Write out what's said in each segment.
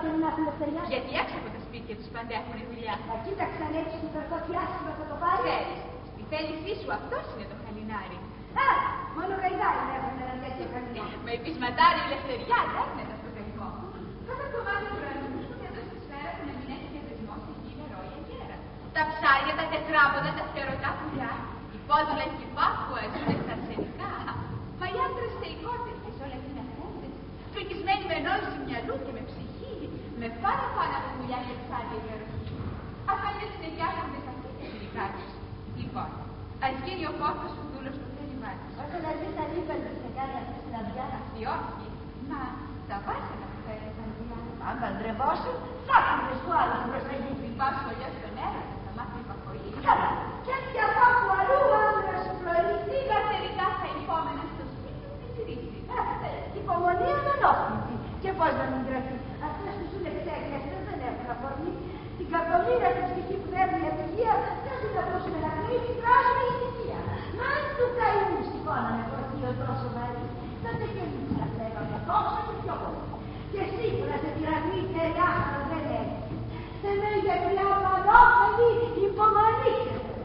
θέλουν να έχουν ελευθεριά. Γιατί έξω από τα σπίτια τους πάντα έχουν δουλειά. Μα κοίταξαν έτσι την περκότη άσχημα θα το πάρει. Ξέρεις, στη θέλησή σου αυτός είναι το χαλινάρι. Α, μόνο γαϊδάρι να έχουν ένα τέτοιο χαλινό. Με επισματάρι η ελευθεριά δεν είναι το τελικό. Κάθε κομμάτι του ουρανού σου και εδώ στη σφαίρα που να μην έχει διαδεσμό στη γη νερό ή αγέρα. Τα ψάρια, τα τετράποδα, τα φτερωτά πουλιά, οι πόδουλα και οι πάπουα ζουν στα αρσενικά. Μα οι άντρες θεϊκότερες όλα είναι αφέντες, φρικισμένοι με νόηση μυαλού και με ψυχή, με πάρα από πουλιά και ψάρια για ρωσική. Αφέντες ταιριάζονται σε αυτή τη φιλικά τους. Λοιπόν, ας γίνει ο πόθος σου δούλος στο θέλημά της. Όταν να δεις τα λίπελα σε κάνει αυτή την αυγιά. Αυτή όχι, μα τα βάσανα που φέρνει τα αυγιά. Αν παντρευόσουν, θα έρθουν στο άλλο την προσταγή. Μην πας σχολιά στον έρωτα, θα μάθει υπακοή. Καλά, και πια κάπου αλλού άντρα σου προηγηθεί. Καθερικά θα υπόμενα στο σπίτι μου τη ρίχνει. Υπομονή ανενόχλητη. Και πώς να μην γραφεί. Αυτές που ζουν εξέγνιαστες δεν έχουν αφορμή. Την κακομοίρα τη ψυχή που δεν είναι επιτυχία, δεν την ακούσουμε να κρύβει, κράζουμε η ηθικία. Μα αν του καημού σηκώναμε φορτίο τόσο βαρύ, τότε και εμείς θα φεύγαμε τόσο και πιο πολύ. Και σίγουρα σε τυραννή και ριάχαρο δεν έχει. Σε με γιατριά πανόφελη υπομονή.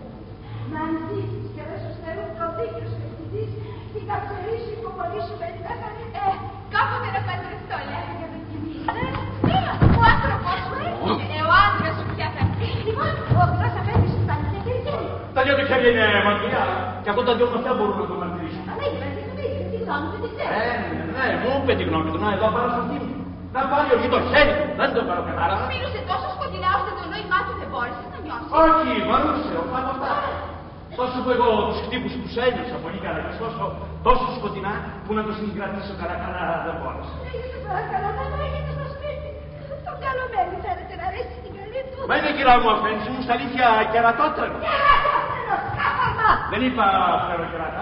Να ζήσεις και δεν σου στερούν το δίκιο σου και ζεις, την καψερή σου υπομονή σου με έφερε. Κάποτε να παντρευτώ, λέει, για δοκιμή. Ο άνθρωπος σου έγινε, ο άντρας σου πια θα έρθει. Λοιπόν, ο γκρός αφέντης σου φτάνει και χέρι. Τα δυο του χέρια είναι μακριά και αυτό τα δυο αυτά μπορούν να το μαρτυρήσουν. Αλλά έχει βρεθεί το δίκιο, τη γνώμη του τη ξέρει. Ναι, μου είπε τη γνώμη του. Να, εδώ πάρω στο χέρι. Να πάρει όχι το χέρι του, δεν το πάρω κατάρα. Μίλησε τόσο σκοτεινά ώστε το νόημά του δεν μπόρεσε να νιώσει. Όχι, βαρούσε, πάνω αυτά. Τόσο που εγώ τους χτύπους που σου ένιωσα πολύ καλά και τόσο σκοτεινά που να το συγκρατήσω καλά δεν μπόρεσα. Λέγεται παρακαλώ να το έχετε στο σπίτι. Το καλωμένο φαίνεται να αρέσει στην καλή του. Μα είναι κυρά μου αφέντη μου στα αλήθεια κερατότερο. Κερατότερο, σκάφαμα. Δεν είπα φέρω κερατά.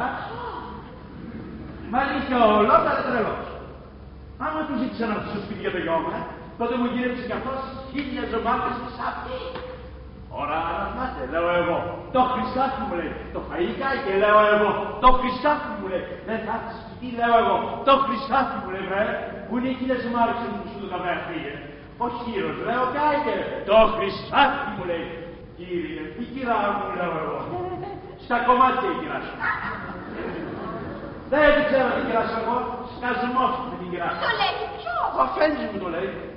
Μα αλήθεια ολόκληρα τρελός. Άμα του ζήτησα να έρθει στο σπίτι για το γιο μου, τότε μου γύρεψε κι αυτός 1000 ζωμάτες και σάπι. Ωρα να μάτε, λέω εγώ. Το Χριστάφι μου λέει. Το φαΐκα και λέω εγώ. Το Χριστάφι μου λέει. Δεν θα έρθει σπίτι, λέω εγώ. Το Χριστάφι μου λέει, που είναι 1000 ζωμάτες που σου το καμπέρα φύγε. Ο χείρος, λέω, κάηκε. Το Χριστάφι μου λέει. Κύριε, η κυρά μου λέω εγώ. Στα κομμάτια η κυρά σου. Δεν ξέρω την κυρά σου εγώ. Σκασμός με την κυρά σου. Το λέει ποιος. Ο αφέντης μου το λέει.